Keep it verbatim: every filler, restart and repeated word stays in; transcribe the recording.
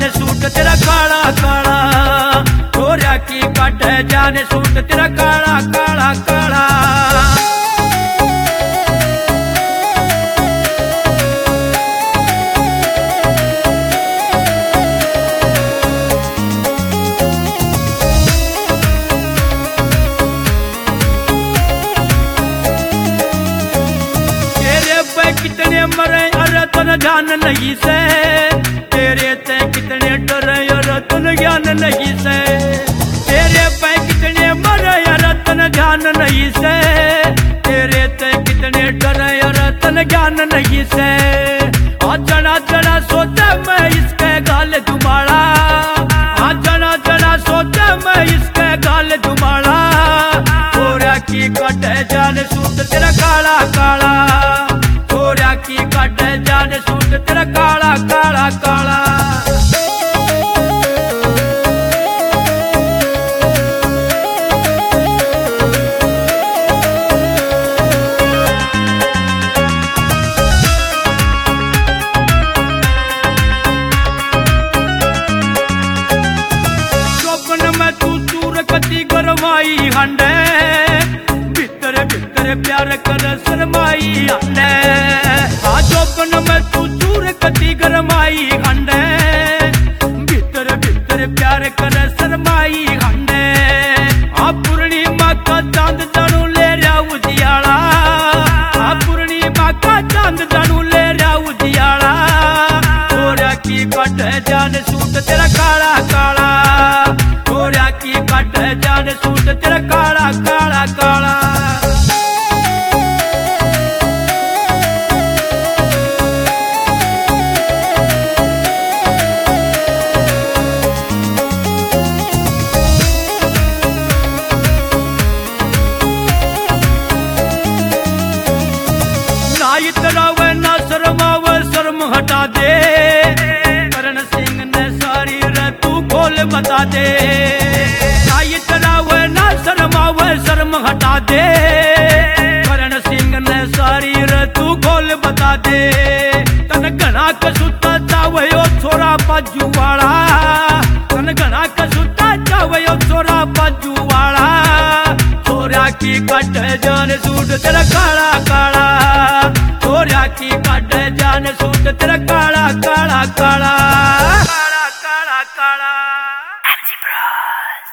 जाने सूट तेरा काला काला, छोरिया की कट जाने सूट तेरा काला काला काला। कितने मरे अरे तन ध्यान नहीं से, तेरे ते कितने डरे अरे तन ज्ञान नहीं से। तेरे पे कितने मरे अरे तन ध्यान नहीं से, तेरे ते कितने डरे अरे तन ज्ञान नहीं से। आज जना जना सोचे मैं इसके गाल दुमाड़ा, आज जना जना सोचे मैं इसके गाल दुमाड़ा। छोरा की कटे जाने सूट तेरा काला काला, छोरा की कट जाने सूट तेरा काला काला काला। स्वप्न में तू चूर कती गरमाई हंडे, भीतर भीतर प्यार कर शरमाई हंडे। स्वप्न में तू चूर कती गरमाई हंडे, भीतर भीतर प्यार कर शरमाई हंडे। आ पूर्णिमा का चांद जानू ले रहा उजियाला, आ पूर्णिमा का चांद जानू ले रहा उजियाला। छोरा की कट जाने सूट तेरा काला काला, छोरा की कट जाने सूट तेरा काला काला काला। इतरावे ना शर्मावे शर्म हटा दे, करण सिंह ने सारी रे तू खोल बता दे। ना इतरावे ना शर्मावे शर्म हटा दे, करण सिंह ने सारी रे तू खोल बता दे। तन घना कसुता चावे ओ छोरा बाजू वाला, तन घना कसुता चावे ओ छोरा बाजू वाला। छोरा की कट जाने सूट तेरा काला काला, छोरा की कट जाने सूट तेरा काला काला काला।